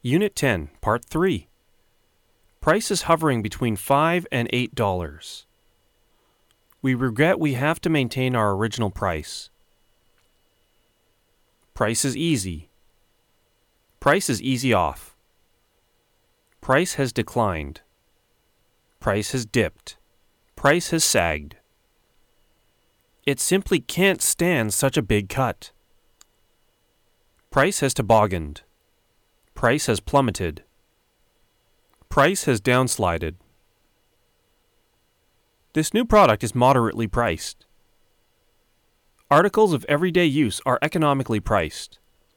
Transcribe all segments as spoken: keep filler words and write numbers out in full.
Unit ten, Part three. Prices hovering between five and eight dollars. We regret we have to maintain our original price. Price is easy. Price is easy off. Price has declined. Price has dipped. Price has sagged. It simply can't stand such a big cut. Price has tobogganed. Price has plummeted. Price has downslided. This new product is moderately priced. Articles of everyday use are economically priced.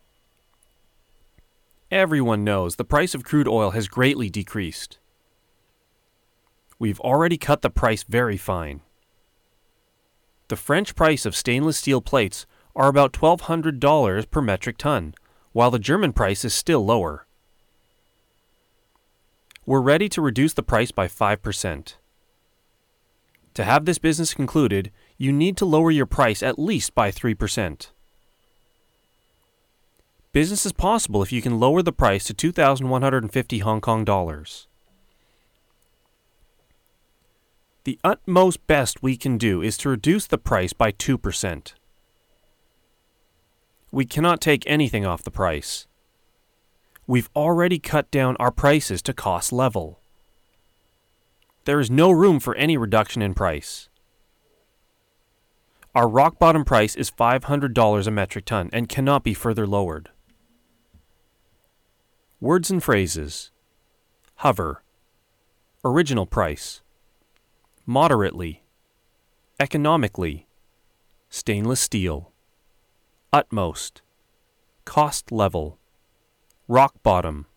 Everyone knows the price of crude oil has greatly decreased. We've already cut the price very fine. The French price of stainless steel plates are about twelve hundred dollars per metric ton, while the German price is still lower. We're ready to reduce the price by five percent. To have this business concluded, you need to lower your price at least by three percent. Business is possible if you can lower the price to two thousand one hundred fifty Hong Kong dollars. The utmost best we can do is to reduce the price by two percent. We cannot take anything off the price. We've already cut down our prices to cost level. There is no room for any reduction in price. Our rock bottom price is five hundred dollars a metric ton and cannot be further lowered. Words and phrases: hover, original price, moderately, economically, stainless steel, utmost, cost level, rock bottom,